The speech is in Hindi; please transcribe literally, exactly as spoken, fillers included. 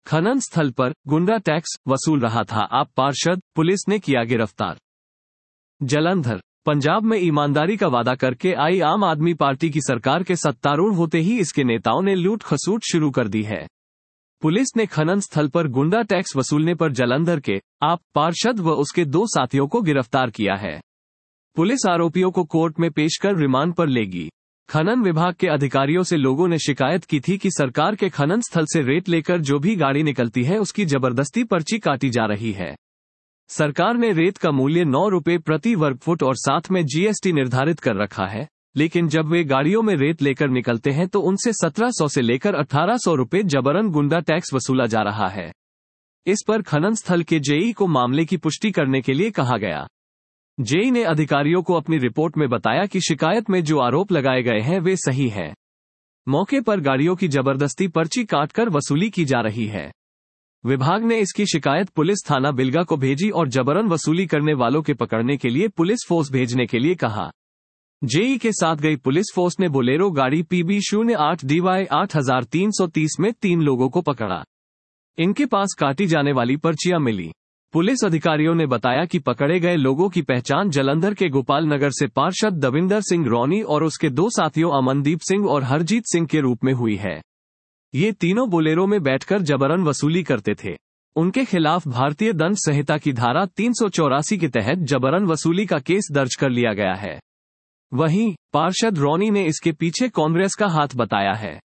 खनन स्थल पर गुंडा टैक्स वसूल रहा था आप पार्षद, पुलिस ने किया गिरफ्तार। जालंधर। पंजाब में ईमानदारी का वादा करके आई आम आदमी पार्टी की सरकार के सत्तारूढ़ होते ही इसके नेताओं ने लूट खसूट शुरू कर दी है। पुलिस ने खनन स्थल पर गुंडा टैक्स वसूलने पर जालंधर के आप पार्षद व उसके दो साथियों को गिरफ्तार किया है। पुलिस आरोपियों को कोर्ट में पेश कर रिमांड पर लेगी। खनन विभाग के अधिकारियों से लोगों ने शिकायत की थी कि सरकार के खनन स्थल से रेत लेकर जो भी गाड़ी निकलती है उसकी जबरदस्ती पर्ची काटी जा रही है। सरकार ने रेत का मूल्य नौ रुपये प्रति वर्ग फुट और साथ में जीएसटी निर्धारित कर रखा है, लेकिन जब वे गाड़ियों में रेत लेकर निकलते हैं तो उनसे सत्रह सौ से लेकर अठारह सौ रुपये जबरन गुंडा टैक्स वसूला जा रहा है। इस पर खनन स्थल के जेई को मामले की पुष्टि करने के लिए कहा गया। जेई ने अधिकारियों को अपनी रिपोर्ट में बताया कि शिकायत में जो आरोप लगाए गए हैं वे सही हैं। मौके पर गाड़ियों की जबरदस्ती पर्ची काटकर वसूली की जा रही है। विभाग ने इसकी शिकायत पुलिस थाना बिलगा को भेजी और जबरन वसूली करने वालों के पकड़ने के लिए पुलिस फोर्स भेजने के लिए कहा। जेई के साथ गई पुलिस फोर्स ने बोलेरो गाड़ी पीबी शून्य आठ डीवाई आठ हजार तीन सौ तीस में तीन लोगों को पकड़ा। इनके पास काटी जाने वाली पर्चियां मिली। पुलिस अधिकारियों ने बताया कि पकड़े गए लोगों की पहचान जालंधर के गोपाल नगर से पार्षद दविंदर सिंह रौनी और उसके दो साथियों अमनदीप सिंह और हरजीत सिंह के रूप में हुई है। ये तीनों बोलेरो में बैठकर जबरन वसूली करते थे। उनके खिलाफ भारतीय दंड संहिता की धारा तीन सौ चौरासी के तहत जबरन वसूली का केस दर्ज कर लिया गया है। वहीं पार्षद रौनी ने इसके पीछे कांग्रेस का हाथ बताया है।